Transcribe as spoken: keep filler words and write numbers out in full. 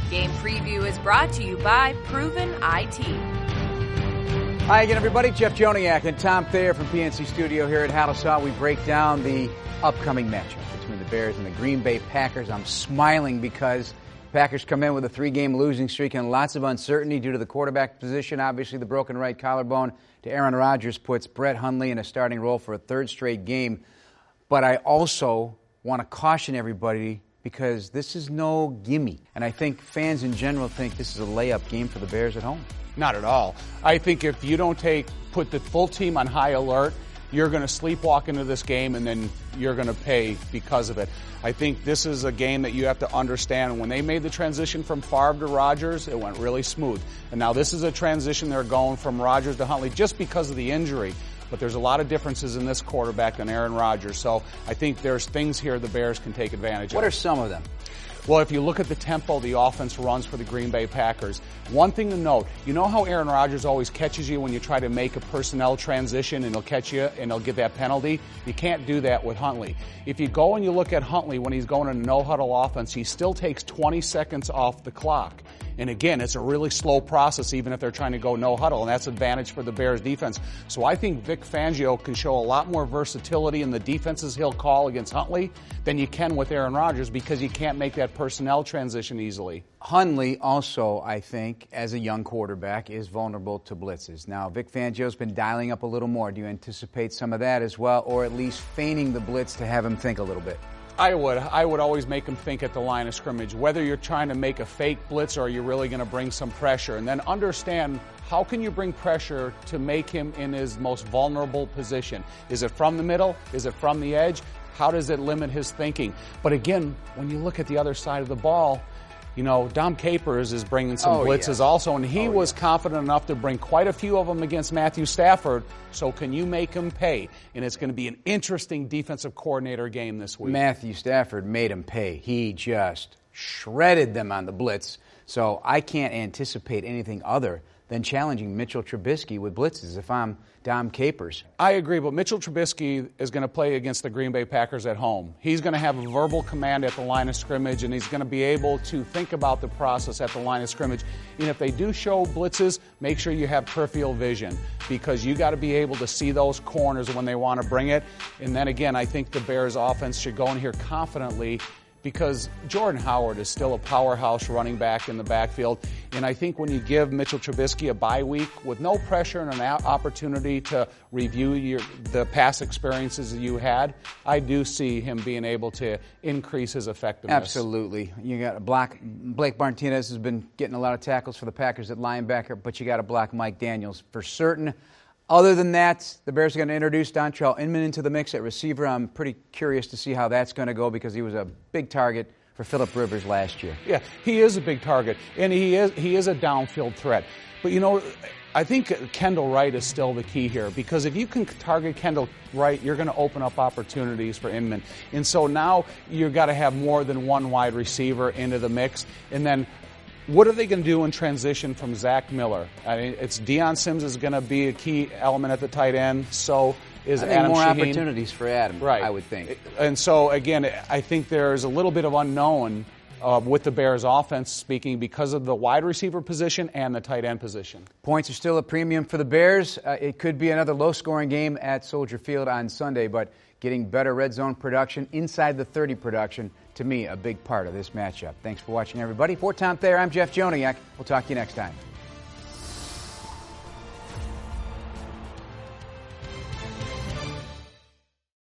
Game Preview is brought to you by Proven I T. Hi again, everybody. Jeff Joniak and Tom Thayer from P N C Studio here at Hadassah. We break down the upcoming matchup between the Bears and the Green Bay Packers. I'm smiling because Packers come in with a three-game losing streak and lots of uncertainty due to the quarterback position. Obviously, the broken right collarbone to Aaron Rodgers puts Brett Hundley in a starting role for a third straight game. But I also want to caution everybody because this is no gimme. And I think fans in general think this is a layup game for the Bears at home. Not at all. I think if you don't take put the full team on high alert, you're going to sleepwalk into this game and then you're going to pay because of it. I think this is a game that you have to understand. When they made the transition from Favre to Rodgers, it went really smooth. And now this is a transition they're going from Rodgers to Hundley just because of the injury. But there's a lot of differences in this quarterback than Aaron Rodgers. So I think there's things here the Bears can take advantage of. What are some of them? Well, if you look at the tempo the offense runs for the Green Bay Packers, one thing to note, you know how Aaron Rodgers always catches you when you try to make a personnel transition and he'll catch you and he'll get that penalty? You can't do that with Hundley. If you go and you look at Hundley when he's going in a no-huddle offense, he still takes twenty seconds off the clock. And again, it's a really slow process even if they're trying to go no-huddle, and that's an advantage for the Bears defense. So I think Vic Fangio can show a lot more versatility in the defenses he'll call against Hundley than you can with Aaron Rodgers because you can't make that personnel transition easily. Hundley also, I think, as a young quarterback, is vulnerable to blitzes. Now, Vic Fangio's been dialing up a little more. Do you anticipate some of that as well, or at least feigning the blitz to have him think a little bit? I would. I would always make him think at the line of scrimmage, whether you're trying to make a fake blitz or you're really going to bring some pressure. And then understand, how can you bring pressure to make him in his most vulnerable position? Is it from the middle? Is it from the edge? How does it limit his thinking? But again, when you look at the other side of the ball, you know, Dom Capers is bringing some oh, blitzes yeah. also, and he oh, was yeah. confident enough to bring quite a few of them against Matthew Stafford. So can you make him pay? And it's going to be an interesting defensive coordinator game this week. Matthew Stafford made him pay. He just shredded them on the blitz. So I can't anticipate anything other than challenging Mitchell Trubisky with blitzes if I'm Dom Capers. I agree, but Mitchell Trubisky is going to play against the Green Bay Packers at home. He's going to have a verbal command at the line of scrimmage, and he's going to be able to think about the process at the line of scrimmage. And if they do show blitzes, make sure you have peripheral vision because you got to be able to see those corners when they want to bring it. And then again, I think the Bears offense should go in here confidently because Jordan Howard is still a powerhouse running back in the backfield. And I think when you give Mitchell Trubisky a bye week with no pressure and an opportunity to review your, the past experiences that you had, I do see him being able to increase his effectiveness. Absolutely. You got a block. Blake Martinez has been getting a lot of tackles for the Packers at linebacker, but you got to block Mike Daniels for certain. Other than that, the Bears are going to introduce Dontrelle Inman into the mix at receiver. I'm pretty curious to see how that's going to go because he was a big target for Phillip Rivers last year. Yeah, he is a big target, and he is he is a downfield threat. But, you know, I think Kendall Wright is still the key here because if you can target Kendall Wright, you're going to open up opportunities for Inman. And so now you've got to have more than one wide receiver into the mix. And then what are they going to do in transition from Zach Miller? I mean, it's Deion Sims is going to be a key element at the tight end. So is I think Adam more Shaheen. opportunities for Adam, right. I would think. And so, again, I think there's a little bit of unknown uh, with the Bears offense speaking because of the wide receiver position and the tight end position. Points are still a premium for the Bears. Uh, it could be another low-scoring game at Soldier Field on Sunday, but getting better red zone production, inside the thirty production, to me, a big part of this matchup. Thanks for watching, everybody. For Tom Thayer, I'm Jeff Joniak. We'll talk to you next time.